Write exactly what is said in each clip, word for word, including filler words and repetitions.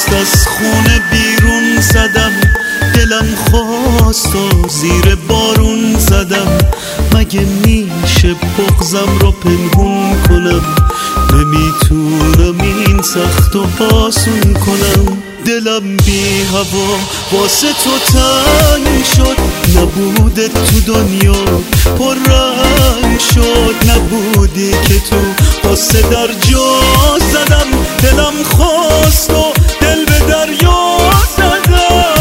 دست از خونه بیرون زدم، دلم خواست و زیر بارون زدم. مگه میشه بغضم رو پنهون کنم؟ نمیتونم این سخت و آسون کنم. دلم بی هوا واسه تو تنگ شد، نبوده تو دنیا پر رنگ شد. نبودی که تو واسه در جا زدم، دلم خواست و دل به دریا زدم.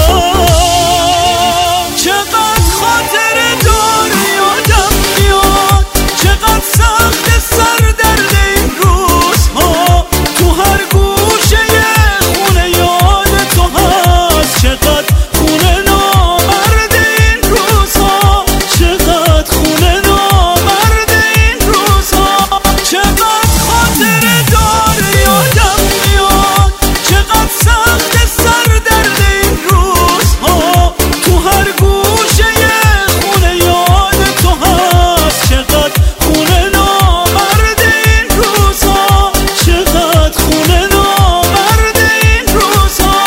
چقدر خاطر داری یادم میاد، چقدر سخت سر درد این روزها. تو هر گوشه خونه یاد تو هست، چقدر خونه نامرد این روزها. چقدر خونه نامرد این روزها. چقدر خاطر داری یادم میاد، چقدر سخت سر درد این روزها. تو هر گوشه خونه یاد تو هست، چقدر خونه نامرد این روزها. چقدر خونه نامرد این روزها.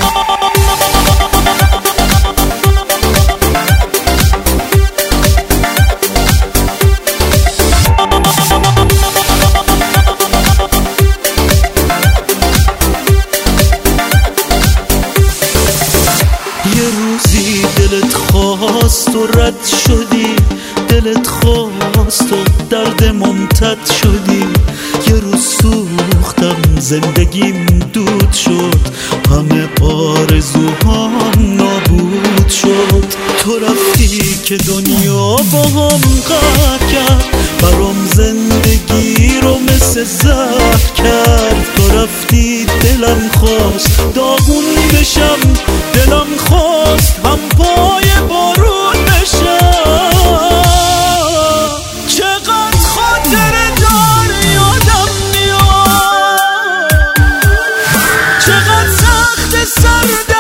یه روزی دلت خواست و رد شدی، دلت خواست و درد ممتد شدی. یه روز سوختم زندگیم دود شد، همه آرزوهام نابود شد. تو رفتی که دنیا با هم قهر کرد، برام زندگی رو مثل زهر کرد. تو رفتی دلم خواست داغون بشم، دلم خواست هم پای بارون بشم. چقدر خاطر داری یادم میاد، چقدر سخت سر